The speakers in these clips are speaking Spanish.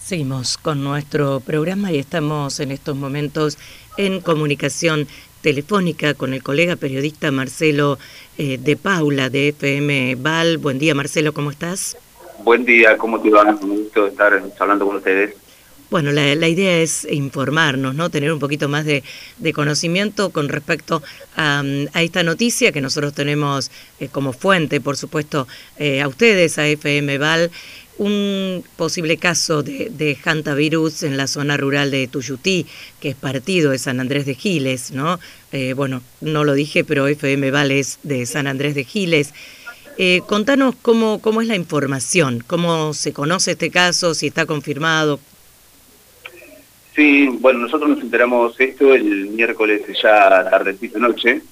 Seguimos con nuestro programa y estamos en estos momentos en comunicación telefónica con el colega periodista Marcelo de Paula de FM Val. Buen día, Marcelo, ¿cómo estás? Buen día, ¿cómo te va? Un gusto estar hablando con ustedes. Bueno, la idea es informarnos, ¿no? Tener un poquito más de conocimiento con respecto a esta noticia que nosotros tenemos como fuente, por supuesto, a ustedes, a FM Val, un posible caso de hantavirus en la zona rural de Tuyutí, que es partido de San Andrés de Giles, ¿no? Bueno, no lo dije, pero FM Val es de San Andrés de Giles. Contanos cómo es la información, cómo se conoce este caso, si está confirmado. Sí, bueno, nosotros nos enteramos esto el miércoles ya tardecito noche,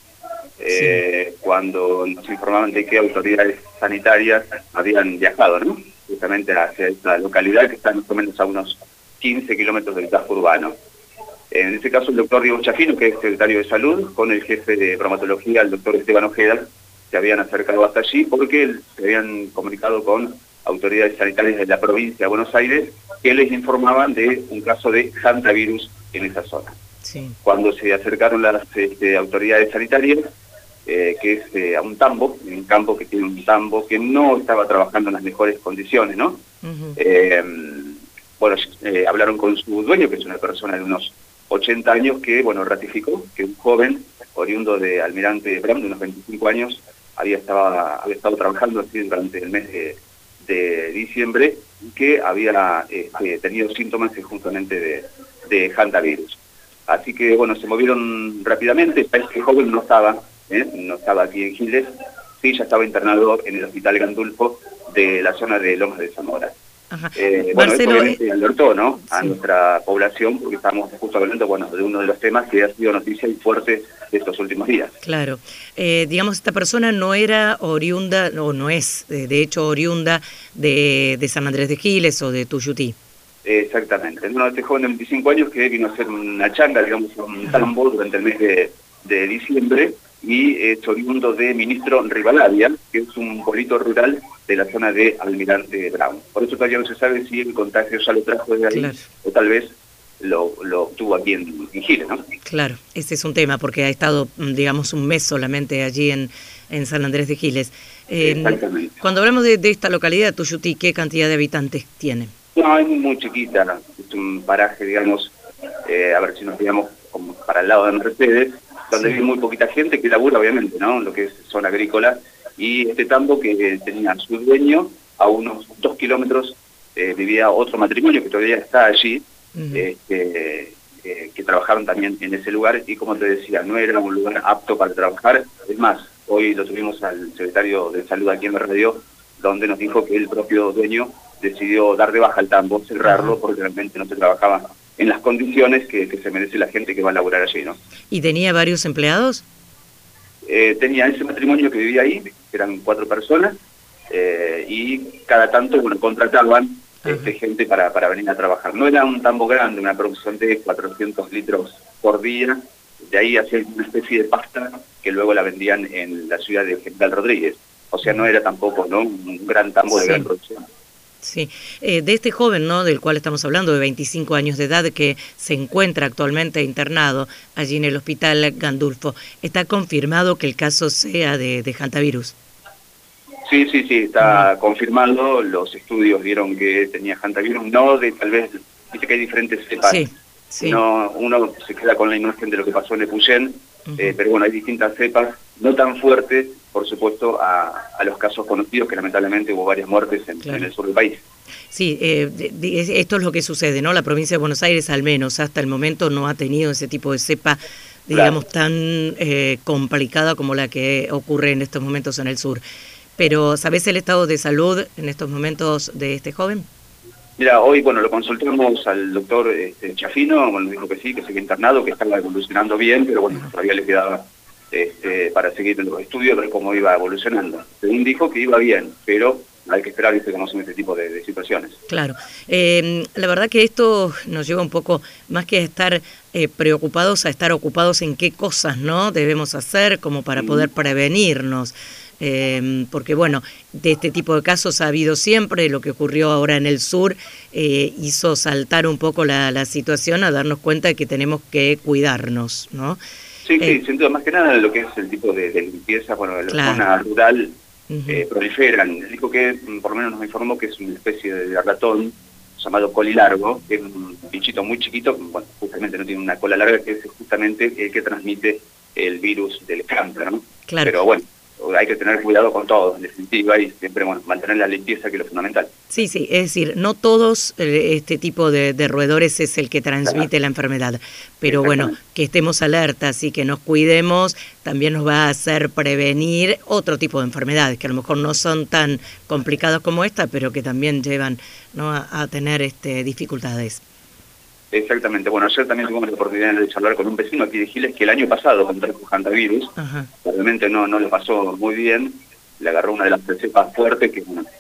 cuando nos informaban de que autoridades sanitarias habían viajado, ¿no? Justamente hacia esta localidad que está más o menos a unos 15 kilómetros del casco urbano. En este caso el doctor Diego Chafino, que es secretario de Salud, con el jefe de bromatología, el doctor Esteban Ojeda, se habían acercado hasta allí porque se habían comunicado con autoridades sanitarias de la provincia de Buenos Aires que les informaban de un caso de hantavirus en esa zona. Sí. Cuando se acercaron las autoridades sanitarias, que es a un campo que tiene un tambo que no estaba trabajando en las mejores condiciones, ¿no? Bueno, hablaron con su dueño, que es una persona de unos 80 años, que, bueno, ratificó que un joven oriundo de Almirante Brown, de unos 25 años, había estado trabajando así durante el mes de diciembre, y que había tenido síntomas justamente de hantavirus. Así que, bueno, se movieron rápidamente. Este joven no estaba aquí en Giles, sí, ya estaba internado en el Hospital Gandulfo de la zona de Lomas de Zamora. Bueno, Marcelo, esto obviamente alertó, ¿no?, a nuestra población, porque estamos justo hablando, bueno, de uno de los temas que ha sido noticia y fuerte de estos últimos días. Claro. Digamos, esta persona no era oriunda, o no es, de hecho, oriunda de San Andrés de Giles o de Tuyutí. Exactamente. Uno de este joven de 25 años que vino a hacer una changa, digamos, un tambo durante el mes de diciembre, y es oriundo de Ministro Rivadavia, que es un pueblito rural de la zona de Almirante Brown. Por eso todavía no se sabe si el contagio ya lo trajo de ahí, claro, o tal vez lo obtuvo aquí en Giles, ¿no? Claro, ese es un tema, porque ha estado, digamos, un mes solamente allí en San Andrés de Giles. Exactamente. Cuando hablamos de esta localidad, Tuyutí, ¿qué cantidad de habitantes tiene? No, es muy chiquita, es un paraje, digamos, a ver si nos digamos como para el lado de Mercedes, donde vive muy poquita gente que labura, obviamente, ¿no?, lo que es zona agrícola, y este tambo que tenía su dueño, a unos 2 kilómetros vivía otro matrimonio que todavía está allí, que trabajaron también en ese lugar, y como te decía, no era un lugar apto para trabajar. Es más, hoy lo tuvimos al secretario de Salud aquí en la radio, donde nos dijo que el propio dueño decidió dar de baja el tambo, cerrarlo, porque realmente no se trabajaba en las condiciones que se merece la gente que va a laburar allí, ¿no? ¿Y tenía varios empleados? Tenía ese matrimonio que vivía ahí, que eran 4 personas, y cada tanto, bueno, contrataban gente para venir a trabajar. No era un tambo grande, una producción de 400 litros por día, de ahí hacían una especie de pasta que luego la vendían en la ciudad de General Rodríguez. O sea, no era tampoco, ¿no?, un gran tambo de gran producción. Sí, de este joven, ¿no?, del cual estamos hablando, de 25 años de edad, que se encuentra actualmente internado allí en el Hospital Gandulfo, ¿está confirmado que el caso sea de hantavirus? Sí, está confirmado. Los estudios dieron que tenía hantavirus, no de, tal vez, dice que hay diferentes cepas. Sí. No, uno se queda con la imagen de lo que pasó en Epuyén, pero bueno, hay distintas cepas, no tan fuertes, por supuesto, a los casos conocidos, que lamentablemente hubo varias muertes en el sur del país. Sí, esto es lo que sucede, ¿no? La provincia de Buenos Aires, al menos hasta el momento, no ha tenido ese tipo de cepa, digamos, tan complicada como la que ocurre en estos momentos en el sur. Pero, ¿sabés el estado de salud en estos momentos de este joven? Mira, hoy, bueno, lo consultamos al doctor Chafino, bueno, dijo que sí, que sigue internado, que estaba evolucionando bien, pero bueno, todavía le quedaba para seguir en los estudios, ver cómo iba evolucionando. Según dijo que iba bien, pero hay que esperar, ¿viste?, cómo son este tipo de situaciones. Claro. La verdad que esto nos lleva un poco, más que a estar preocupados, a estar ocupados en qué cosas, ¿no?, debemos hacer como para poder prevenirnos. porque bueno, de este tipo de casos ha habido siempre. Lo que ocurrió ahora en el sur hizo saltar un poco la situación, a darnos cuenta de que tenemos que cuidarnos, ¿no? Sí, sin duda, más que nada lo que es el tipo de limpieza, bueno, en la zona rural proliferan. Dijo que, por lo menos nos informó que es una especie de ratón llamado colilargo, que es un bichito muy chiquito, bueno, justamente no tiene una cola larga, que es justamente el que transmite el virus del cáncer, ¿no? Claro. Pero bueno, hay que tener cuidado con todo, en definitiva, y siempre, bueno, mantener la limpieza, que es lo fundamental. Sí, es decir, no todos este tipo de roedores es el que transmite la enfermedad, pero bueno, que estemos alertas y que nos cuidemos también nos va a hacer prevenir otro tipo de enfermedades, que a lo mejor no son tan complicadas como esta, pero que también llevan, ¿no?, a tener dificultades. Exactamente. Bueno, ayer también tuvimos la oportunidad de charlar con un vecino aquí de Giles que el año pasado contrajo hantavirus. Obviamente no le pasó muy bien, le agarró una de las cepas fuertes que, bueno,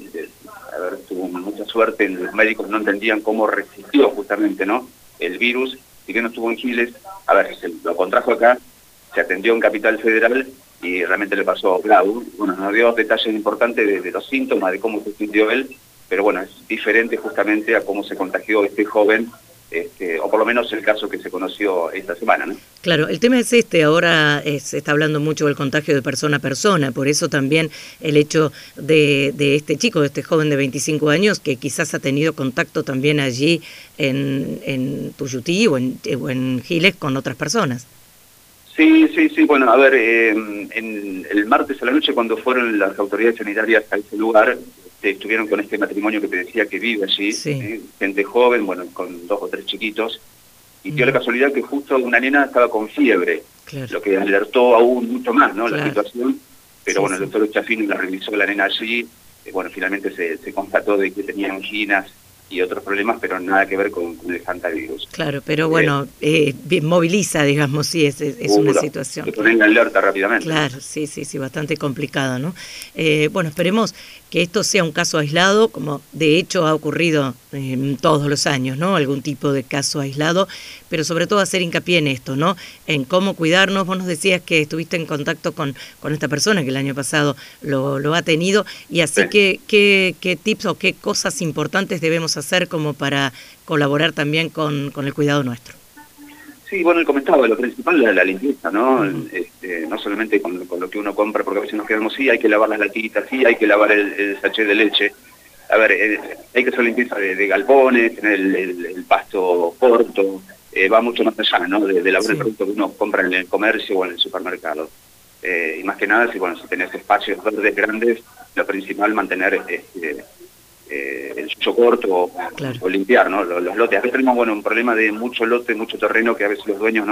tuvo mucha suerte. Los médicos no entendían cómo resistió justamente, ¿no?, el virus, y que no estuvo en Giles. A ver, se lo contrajo acá, se atendió en Capital Federal y realmente le pasó grave. Bueno, nos dio detalles importantes de los síntomas, de cómo se sintió él, pero bueno, es diferente justamente a cómo se contagió este joven, o por lo menos el caso que se conoció esta semana, ¿no? Claro, el tema es ahora se está hablando mucho del contagio de persona a persona, por eso también el hecho de este chico, de este joven de 25 años, que quizás ha tenido contacto también allí en Tuyutí o en Giles con otras personas. Sí, bueno, a ver, el martes a la noche, cuando fueron las autoridades sanitarias a ese lugar, estuvieron con este matrimonio que te decía que vive allí, gente joven, bueno, con 2 o 3 chiquitos, y dio la casualidad que justo una nena estaba con fiebre, lo que alertó aún mucho más, ¿no?, la situación, pero bueno, el doctor Chafino la revisó la nena allí, bueno, finalmente se constató de que tenía anginas y otros problemas, pero nada que ver con el hantavirus. Claro, pero bueno, moviliza, digamos, sí, es una situación. Se pone en alerta rápidamente. Claro, sí, bastante complicado, ¿no? Bueno, esperemos que esto sea un caso aislado, como de hecho ha ocurrido todos los años, ¿no? Algún tipo de caso aislado, pero sobre todo hacer hincapié en esto, ¿no? En cómo cuidarnos. Vos nos decías que estuviste en contacto con esta persona que el año pasado lo ha tenido, y así que qué tips o qué cosas importantes debemos hacer como para colaborar también con el cuidado nuestro. Sí, bueno, él comentaba, lo principal es la limpieza, ¿no? No solamente con lo que uno compra, porque a veces nos quedamos, sí, hay que lavar las latitas, sí, hay que lavar el sachet de leche. A ver, hay que hacer limpieza de galpones, tener el pasto corto, va mucho más allá, ¿no?, de lavar el producto que uno compra en el comercio o en el supermercado. Y más que nada, si tenés espacios verdes grandes, lo principal mantener el chucho corto o limpiar, ¿no?, los lotes. A veces tenemos, bueno, un problema de mucho lote, mucho terreno, que a veces los dueños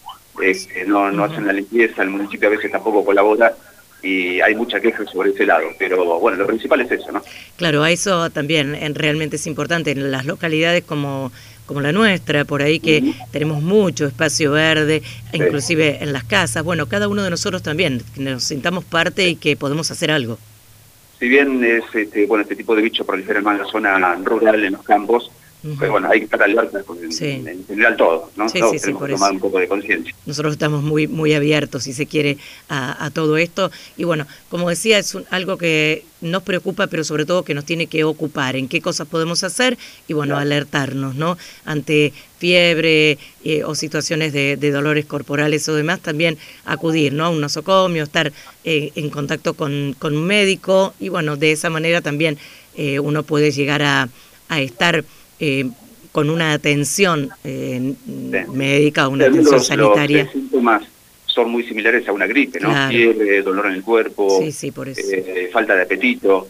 no hacen la limpieza, el municipio a veces tampoco colabora, y hay mucha queja sobre ese lado, pero bueno, lo principal es eso, ¿no? Claro, a eso también realmente es importante en las localidades como la nuestra, por ahí que tenemos mucho espacio verde, inclusive en las casas. Bueno, cada uno de nosotros también, que nos sintamos parte y que podemos hacer algo. Si bien es este tipo de bicho prolifera más en la zona rural, en los campos, pero bueno, hay que estar alerta en general todo, ¿no? Todos tenemos que tomar un poco de conciencia. Nosotros estamos muy abiertos, si se quiere, a todo esto. Y bueno, como decía, es algo que nos preocupa, pero sobre todo que nos tiene que ocupar, en qué cosas podemos hacer y bueno, alertarnos, ¿no? Ante fiebre o situaciones de dolores corporales o demás, también acudir, ¿no?, a un nosocomio, estar en contacto con un médico, y bueno, de esa manera también uno puede llegar a estar con una atención médica, una atención sanitaria. Los síntomas son muy similares a una gripe, ¿no? Fiebre, dolor en el cuerpo, por eso. Falta de apetito,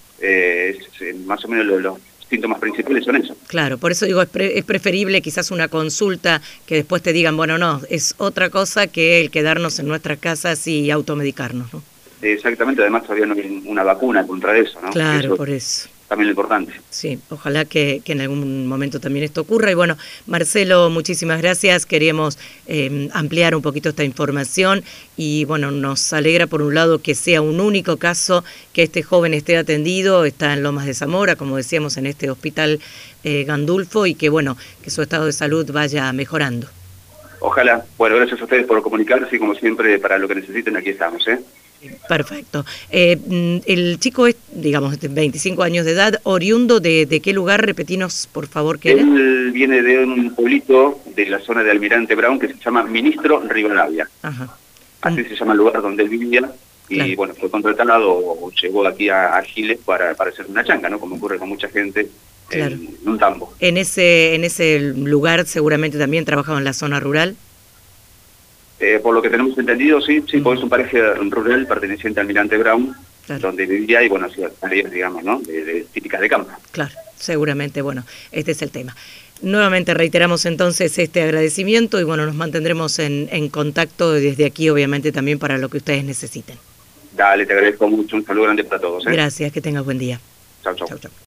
más o menos los síntomas principales son eso. Claro, por eso digo, es preferible quizás una consulta que después te digan, bueno, no, es otra cosa que el quedarnos en nuestras casas y automedicarnos, ¿no? Exactamente, además todavía no hay una vacuna contra eso, ¿no? Claro, por eso. También lo importante. Sí, ojalá que en algún momento también esto ocurra. Y bueno, Marcelo, muchísimas gracias. Queríamos ampliar un poquito esta información y bueno, nos alegra por un lado que sea un único caso, que este joven esté atendido, está en Lomas de Zamora, como decíamos, en este hospital Gandulfo, y que bueno, que su estado de salud vaya mejorando. Ojalá. Bueno, gracias a ustedes por comunicarse y como siempre, para lo que necesiten, aquí estamos, ¿eh? Perfecto. El chico es, digamos, de 25 años de edad, oriundo de qué lugar, repetinos por favor qué era. Él viene de un pueblito de la zona de Almirante Brown que se llama Ministro Rivadavia. Ajá. Así se llama el lugar donde él vivía. Y Claro. bueno, fue contratado o llegó aquí a Giles para hacer una changa, ¿no? Como ocurre con mucha gente Claro. en un tambo. En ese lugar seguramente también trabajaba en la zona rural. Por lo que tenemos entendido, sí, porque es un paraje rural perteneciente al Almirante Brown, Claro. donde vivía y bueno, hacía tareas, digamos, ¿no? Típicas de campo. Claro, seguramente, bueno, este es el tema. Nuevamente reiteramos entonces este agradecimiento y bueno, nos mantendremos en contacto desde aquí, obviamente, también para lo que ustedes necesiten. Dale, te agradezco mucho, un saludo grande para todos. Gracias, que tengas buen día. Chau, chau. Chau, chau.